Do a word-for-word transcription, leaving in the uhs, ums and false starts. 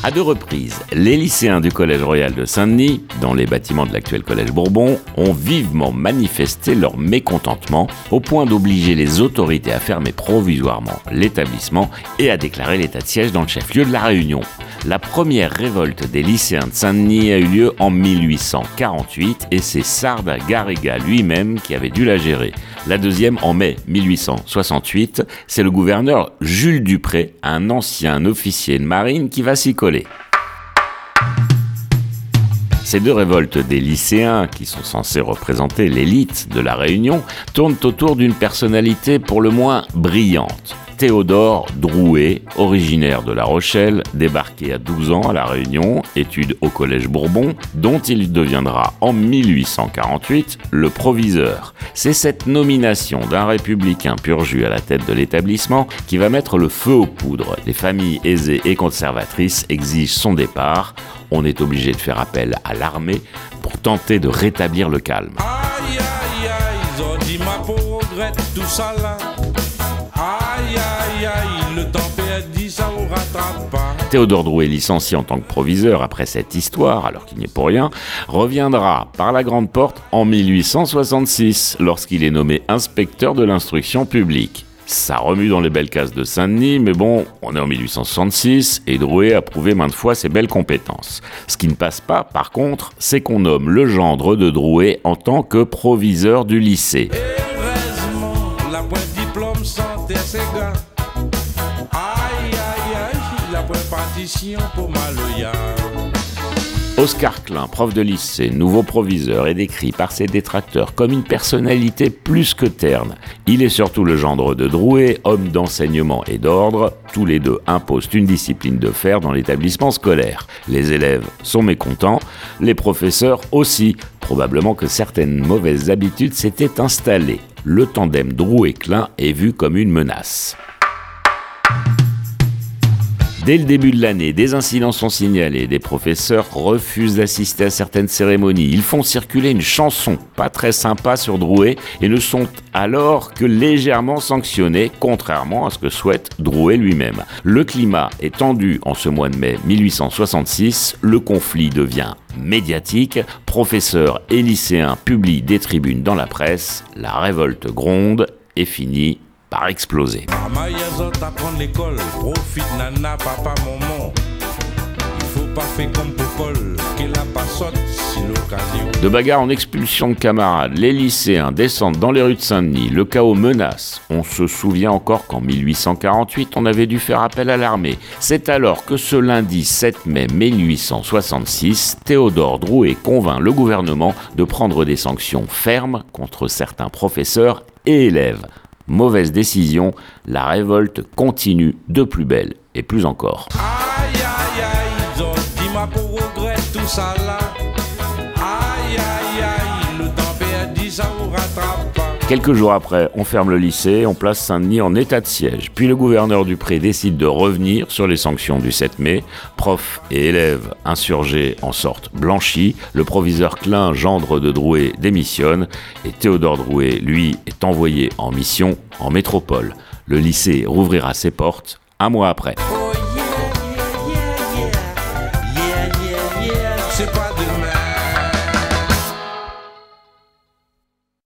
À deux reprises, les lycéens du Collège Royal de Saint-Denis, dans les bâtiments de l'actuel Collège Bourbon, ont vivement manifesté leur mécontentement au point d'obliger les autorités à fermer provisoirement l'établissement et à déclarer l'état de siège dans le chef-lieu de la Réunion. La première révolte des lycéens de Saint-Denis a eu lieu en mille huit cent quarante-huit et c'est Sarda Garriga lui-même qui avait dû la gérer. La deuxième en mai mille huit cent soixante-huit, c'est le gouverneur Jules Dupré, un ancien officier de marine qui va s'y coller. Ces deux révoltes des lycéens, qui sont censés représenter l'élite de la Réunion, tournent autour d'une personnalité pour le moins brillante. Théodore Drouet, originaire de La Rochelle, débarqué à douze ans à La Réunion, études au Collège Bourbon, dont il deviendra en mille huit cent quarante-huit le proviseur. C'est cette nomination d'un républicain pur jus à la tête de l'établissement qui va mettre le feu aux poudres. Les familles aisées et conservatrices exigent son départ. On est obligé de faire appel à l'armée pour tenter de rétablir le calme. Aïe, aïe, aïe, Zodi ma pauvre regrette tout ça là. Aïe, aïe, aïe, le temps perdu, ça vous rattrape pas. Théodore Drouet, licencié en tant que proviseur après cette histoire, alors qu'il n'y est pour rien, reviendra par la grande porte en mille huit cent soixante-six, lorsqu'il est nommé inspecteur de l'instruction publique. Ça remue dans les belles cases de Saint-Denis, mais bon, on est en mille huit cent soixante-six et Drouet a prouvé maintes fois ses belles compétences. Ce qui ne passe pas, par contre, c'est qu'on nomme le gendre de Drouet en tant que proviseur du lycée. Heureusement, la pointe diplôme santé ses gars. Aïe, aïe, aïe, la pointe partition pour Maloya. Oscar Klein, prof de lycée, nouveau proviseur, est décrit par ses détracteurs comme une personnalité plus que terne. Il est surtout le gendre de Drouet, homme d'enseignement et d'ordre. Tous les deux imposent une discipline de fer dans l'établissement scolaire. Les élèves sont mécontents, les professeurs aussi. Probablement que certaines mauvaises habitudes s'étaient installées. Le tandem Drouet-Klein est vu comme une menace. Dès le début de l'année, des incidents sont signalés, des professeurs refusent d'assister à certaines cérémonies. Ils font circuler une chanson pas très sympa sur Drouet et ne sont alors que légèrement sanctionnés, contrairement à ce que souhaite Drouet lui-même. Le climat est tendu en ce mois de mai mille huit cent soixante-six, le conflit devient médiatique, professeurs et lycéens publient des tribunes dans la presse, la révolte gronde et finit par exploser. Maman yazot apprendre l'école, profite nana, papa, maman. Il faut pas faire comme Popol, qu'il a pas sorti si l'occasion. De bagarre en expulsion de camarades, les lycéens descendent dans les rues de Saint-Denis, le chaos menace. On se souvient encore qu'en mille huit cent quarante-huit, on avait dû faire appel à l'armée. C'est alors que ce lundi sept mai mille huit cent soixante-six, Théodore Drouet convainc le gouvernement de prendre des sanctions fermes contre certains professeurs et élèves. Mauvaise décision, la révolte continue de plus belle et plus encore. Aïe, aïe, aïe, Zodi ma pauvre regrette tout ça là. Aïe, aïe, aïe, le temps perdu, ça vous rattrape pas. Quelques jours après, on ferme le lycée, on place Saint-Denis en état de siège. Puis le gouverneur Dupré décide de revenir sur les sanctions du sept mai. Profs et élèves insurgés en sortent blanchis. Le proviseur Klein, gendre de Drouet, démissionne. Et Théodore Drouet, lui, est envoyé en mission en métropole. Le lycée rouvrira ses portes un mois après.